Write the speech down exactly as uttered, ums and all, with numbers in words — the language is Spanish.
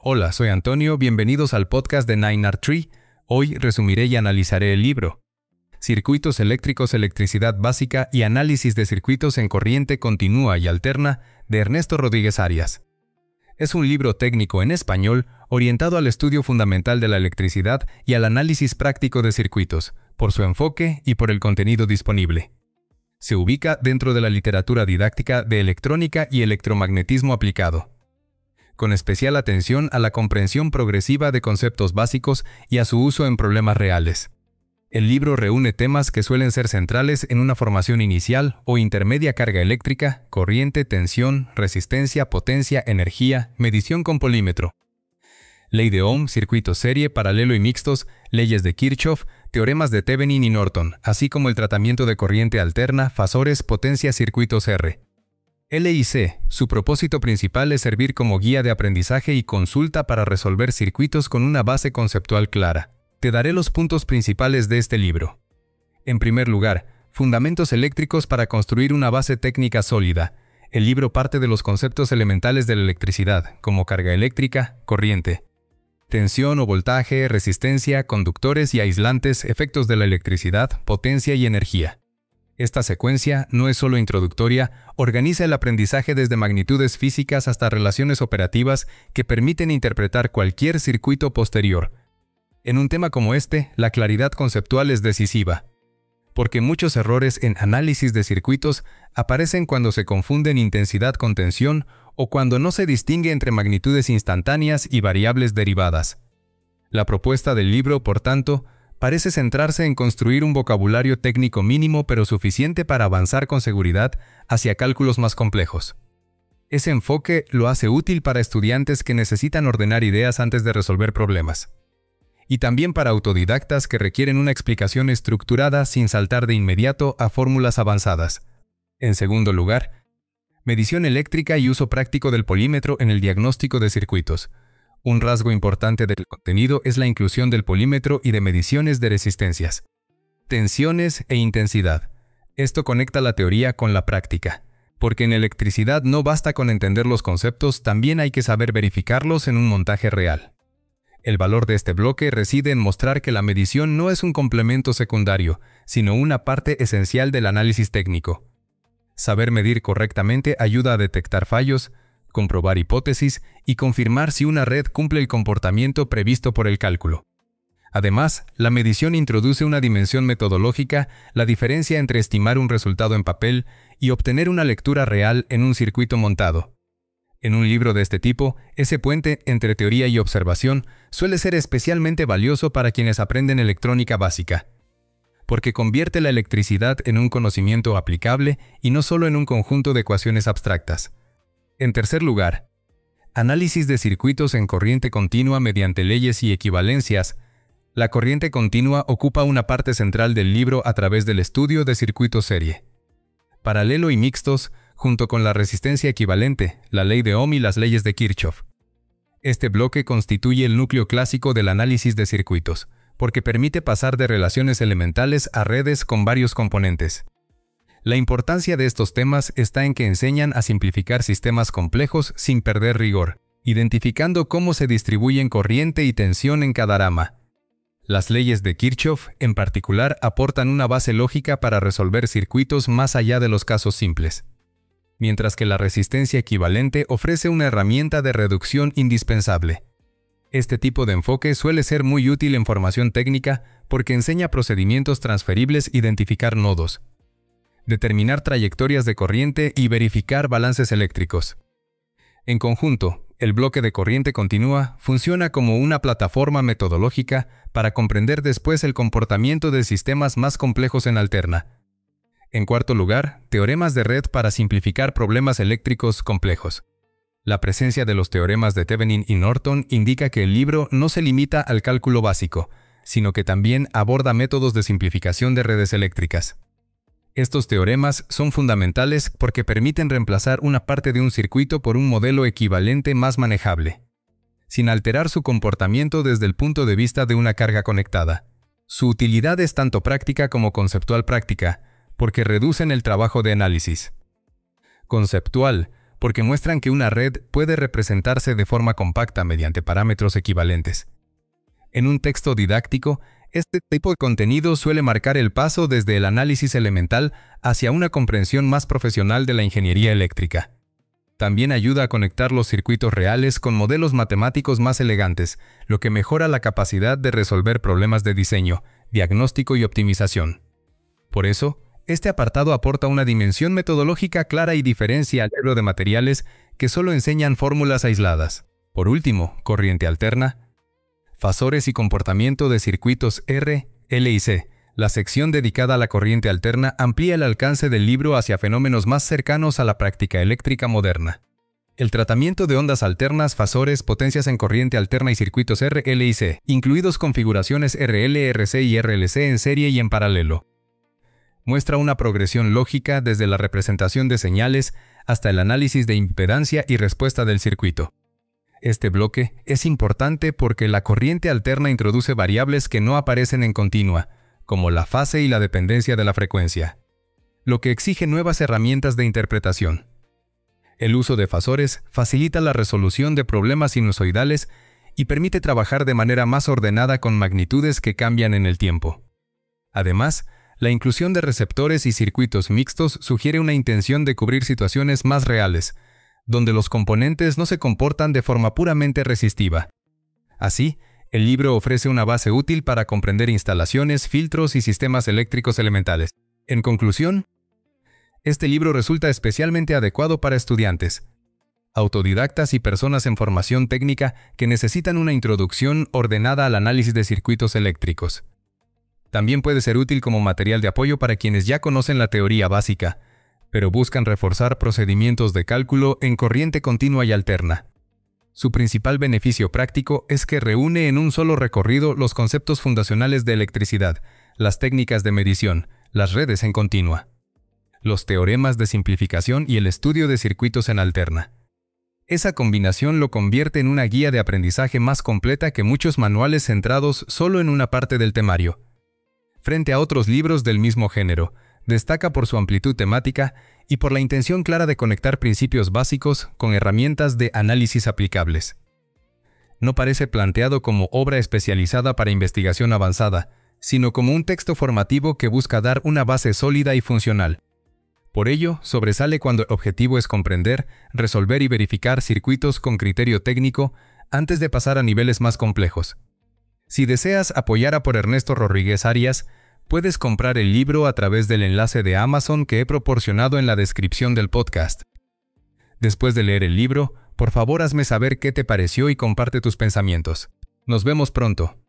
Hola, soy Antonio, bienvenidos al podcast de nine R Tree. Hoy resumiré y analizaré el libro Circuitos eléctricos, electricidad básica y análisis de circuitos en corriente continua y alterna de Ernesto Rodríguez Arias. Es un libro técnico en español orientado al estudio fundamental de la electricidad y al análisis práctico de circuitos, por su enfoque y por el contenido disponible. Se ubica dentro de la literatura didáctica de electrónica y electromagnetismo aplicado, con especial atención a la comprensión progresiva de conceptos básicos y a su uso en problemas reales. El libro reúne temas que suelen ser centrales en una formación inicial o intermedia: carga eléctrica, corriente, tensión, resistencia, potencia, energía, medición con polímetro, ley de Ohm, circuitos serie, paralelo y mixtos, leyes de Kirchhoff, teoremas de Thevenin y Norton, así como el tratamiento de corriente alterna, fasores, potencia, circuitos R. L I C. Su propósito principal es servir como guía de aprendizaje y consulta para resolver circuitos con una base conceptual clara. Te daré los puntos principales de este libro. En primer lugar, fundamentos eléctricos para construir una base técnica sólida. El libro parte de los conceptos elementales de la electricidad, como carga eléctrica, corriente, tensión o voltaje, resistencia, conductores y aislantes, efectos de la electricidad, potencia y energía. Esta secuencia no es solo introductoria, organiza el aprendizaje desde magnitudes físicas hasta relaciones operativas que permiten interpretar cualquier circuito posterior. En un tema como este, la claridad conceptual es decisiva, porque muchos errores en análisis de circuitos aparecen cuando se confunden intensidad con tensión o cuando no se distingue entre magnitudes instantáneas y variables derivadas. La propuesta del libro, por tanto, parece centrarse en construir un vocabulario técnico mínimo pero suficiente para avanzar con seguridad hacia cálculos más complejos. Ese enfoque lo hace útil para estudiantes que necesitan ordenar ideas antes de resolver problemas, y también para autodidactas que requieren una explicación estructurada sin saltar de inmediato a fórmulas avanzadas. En segundo lugar, medición eléctrica y uso práctico del polímetro en el diagnóstico de circuitos. Un rasgo importante del contenido es la inclusión del polímetro y de mediciones de resistencias, tensiones e intensidad. Esto conecta la teoría con la práctica, porque en electricidad no basta con entender los conceptos, también hay que saber verificarlos en un montaje real. El valor de este bloque reside en mostrar que la medición no es un complemento secundario, sino una parte esencial del análisis técnico. Saber medir correctamente ayuda a detectar fallos, comprobar hipótesis y confirmar si una red cumple el comportamiento previsto por el cálculo. Además, la medición introduce una dimensión metodológica, la diferencia entre estimar un resultado en papel y obtener una lectura real en un circuito montado. En un libro de este tipo, ese puente entre teoría y observación suele ser especialmente valioso para quienes aprenden electrónica básica, porque convierte la electricidad en un conocimiento aplicable y no solo en un conjunto de ecuaciones abstractas. En tercer lugar, análisis de circuitos en corriente continua mediante leyes y equivalencias. La corriente continua ocupa una parte central del libro a través del estudio de circuitos serie, paralelo y mixtos, junto con la resistencia equivalente, la ley de Ohm y las leyes de Kirchhoff. Este bloque constituye el núcleo clásico del análisis de circuitos, porque permite pasar de relaciones elementales a redes con varios componentes. La importancia de estos temas está en que enseñan a simplificar sistemas complejos sin perder rigor, identificando cómo se distribuyen corriente y tensión en cada rama. Las leyes de Kirchhoff, en particular, aportan una base lógica para resolver circuitos más allá de los casos simples, mientras que la resistencia equivalente ofrece una herramienta de reducción indispensable. Este tipo de enfoque suele ser muy útil en formación técnica porque enseña procedimientos transferibles, identificar nodos, determinar trayectorias de corriente y verificar balances eléctricos. En conjunto, el bloque de corriente continua funciona como una plataforma metodológica para comprender después el comportamiento de sistemas más complejos en alterna. En cuarto lugar, teoremas de red para simplificar problemas eléctricos complejos. La presencia de los teoremas de Thevenin y Norton indica que el libro no se limita al cálculo básico, sino que también aborda métodos de simplificación de redes eléctricas. Estos teoremas son fundamentales porque permiten reemplazar una parte de un circuito por un modelo equivalente más manejable, sin alterar su comportamiento desde el punto de vista de una carga conectada. Su utilidad es tanto práctica como conceptual práctica, porque reducen el trabajo de análisis conceptual, porque muestran que una red puede representarse de forma compacta mediante parámetros equivalentes. En un texto didáctico, este tipo de contenido suele marcar el paso desde el análisis elemental hacia una comprensión más profesional de la ingeniería eléctrica. También ayuda a conectar los circuitos reales con modelos matemáticos más elegantes, lo que mejora la capacidad de resolver problemas de diseño, diagnóstico y optimización. Por eso, este apartado aporta una dimensión metodológica clara y diferencia al libro de materiales que solo enseñan fórmulas aisladas. Por último, corriente alterna, fasores y comportamiento de circuitos R, L y C. La sección dedicada a la corriente alterna amplía el alcance del libro hacia fenómenos más cercanos a la práctica eléctrica moderna. El tratamiento de ondas alternas, fasores, potencias en corriente alterna y circuitos R, L y C, incluidos configuraciones R L, R C y R L C en serie y en paralelo. Muestra una progresión lógica desde la representación de señales hasta el análisis de impedancia y respuesta del circuito. Este bloque es importante porque la corriente alterna introduce variables que no aparecen en continua, como la fase y la dependencia de la frecuencia, lo que exige nuevas herramientas de interpretación. El uso de fasores facilita la resolución de problemas sinusoidales y permite trabajar de manera más ordenada con magnitudes que cambian en el tiempo. Además, la inclusión de receptores y circuitos mixtos sugiere una intención de cubrir situaciones más reales, donde los componentes no se comportan de forma puramente resistiva. Así, el libro ofrece una base útil para comprender instalaciones, filtros y sistemas eléctricos elementales. En conclusión, este libro resulta especialmente adecuado para estudiantes, autodidactas y personas en formación técnica que necesitan una introducción ordenada al análisis de circuitos eléctricos. También puede ser útil como material de apoyo para quienes ya conocen la teoría básica, pero buscan reforzar procedimientos de cálculo en corriente continua y alterna. Su principal beneficio práctico es que reúne en un solo recorrido los conceptos fundacionales de electricidad, las técnicas de medición, las redes en continua, los teoremas de simplificación y el estudio de circuitos en alterna. Esa combinación lo convierte en una guía de aprendizaje más completa que muchos manuales centrados solo en una parte del temario. Frente a otros libros del mismo género, destaca por su amplitud temática y por la intención clara de conectar principios básicos con herramientas de análisis aplicables. No parece planteado como obra especializada para investigación avanzada, sino como un texto formativo que busca dar una base sólida y funcional. Por ello, sobresale cuando el objetivo es comprender, resolver y verificar circuitos con criterio técnico antes de pasar a niveles más complejos. Si deseas apoyar a por Ernesto Rodríguez Arias, puedes comprar el libro a través del enlace de Amazon que he proporcionado en la descripción del podcast. Después de leer el libro, por favor hazme saber qué te pareció y comparte tus pensamientos. Nos vemos pronto.